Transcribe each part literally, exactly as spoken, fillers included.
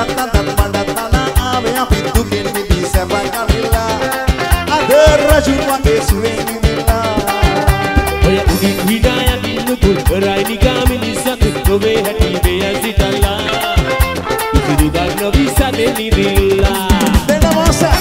data dan mandatana ave api dukin di sebab kalila ada rajul pakai sueni mila oya udin hidayah dinukul berai ni kami ni satu kowe hati beya sitala itu dak no bisa deni dilla dena masa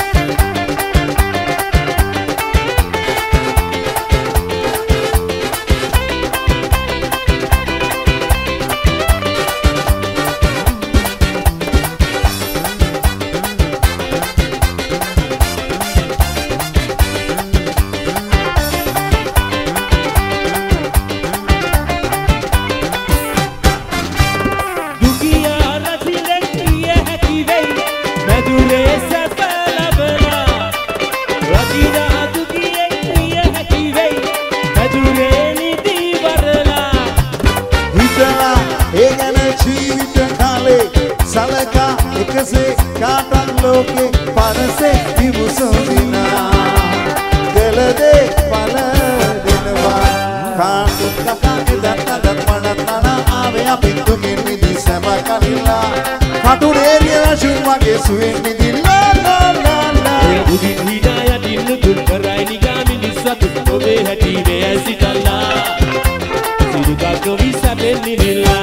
से काटन लोके पर से विभूषिना दिल दे पल दिनवा काटु कका के दत्ता दत्मणतना आवे अपितु के निधि समा कलिला काटु रेरिया शुमा के सुएनि दिला ला ला ला udin hidayah dinukul berai ni kami ni satu kowe hati beya sitala itu dak no bisa deni dilla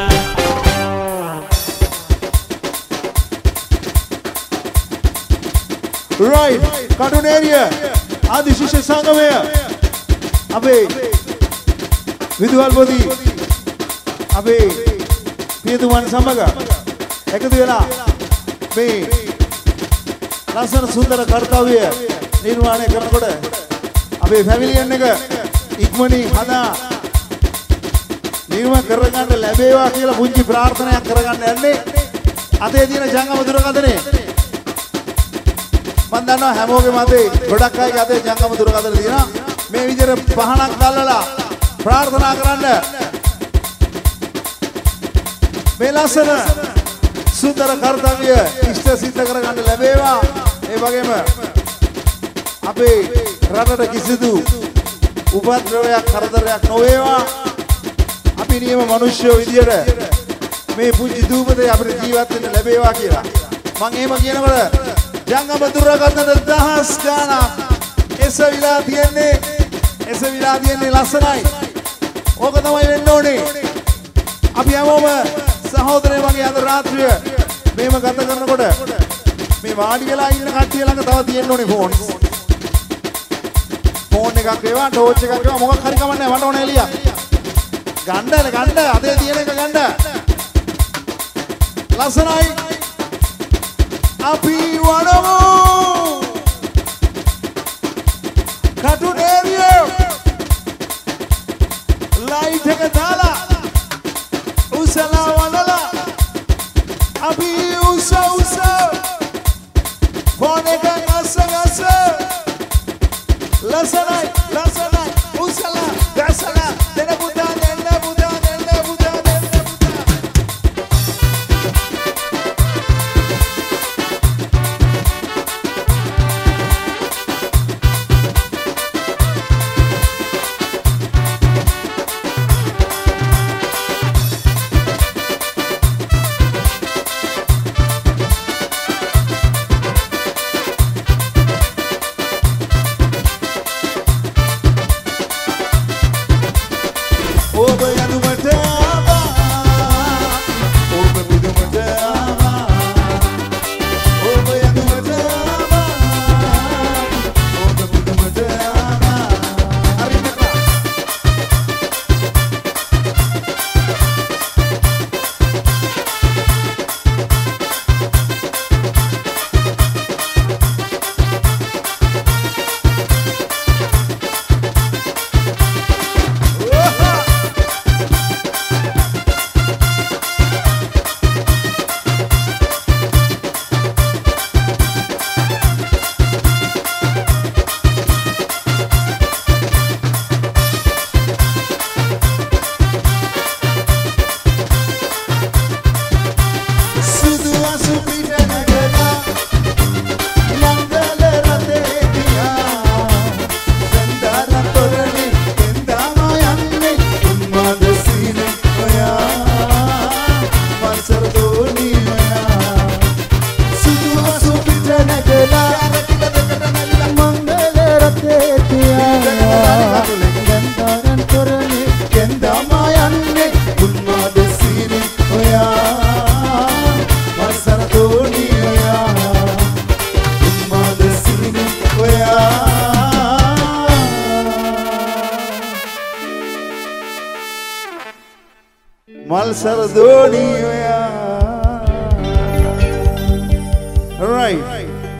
right cartoon area adi shisha sangamaya abe විදුහල් බෝධි අපේ පියතුමන් සමග එකතු වෙලා මේ ලස්සන සුන්දර කර්තව්‍ය නිර්මාණය කරනකොට අපේ ෆැමිලියන් එක ඉක්මනින් හදා නිර්මාණ කරගන්න ලැබේවා කියලා පුංචි ප්‍රාර්ථනාවක් කරගන්න යන්නේ අතේ තියෙන ජංගම දුරකථනයේ මම දන්නවා හැමෝගෙම අතේ ගොඩක් අය අතේ ජංගම දුරකථන තියෙනවා මේ විදිහට පහනක් දැල්ලලා प्रार्थना करන්න මේ ලස්සන සුන්දර කර්තව්‍ය ඉෂ්ට සිද්ධ කරගන්න ලැබේවා ඒ වගේම අපේ රටට කිසිදු උපද්‍රවයක් කරදරයක් නොවේවා අපි නියම මිනිස්සුයෝ විදියට මේ පුංචි දූපතේ අපිට ජීවත් වෙන්න ලැබේවා කියලා මම එහෙම කියනකොට ජංගම දුරකථන දහස් ගාණක් එසවිලා තියන්නේ එසවිලා තියන්නේ ලස්සනයි ඕක තමයි වෙන්න ඕනේ. අපි හැමෝම සහෝදරයෝ වගේ අද රාත්‍රිය මේව ගත කරනකොට මේ වාඩි වෙලා ඉන්න කට්ටිය ළඟ තව තියෙන්න ඕනේ ෆෝන්. ෆෝන් එකක් වේවා, ටෝච් එකක් වේවා මොකක් හරි කමන්නේ මට ඕනේ එළියක්. ගන්න ගන්න අතේ තියෙන එක ගන්න. ලස්සනයි. අපි වඩමු. cartoon area light එක දාලා උසලා වනලා අපි උස උස ෆෝන් එක ගස ගස ලස්සනයි ලස්සනයි උසලා ගසලා දෙන පුතා දෙන්න පුතා දෙන්න පුතා දෙන්න පල්සර් දෝනිය. Right.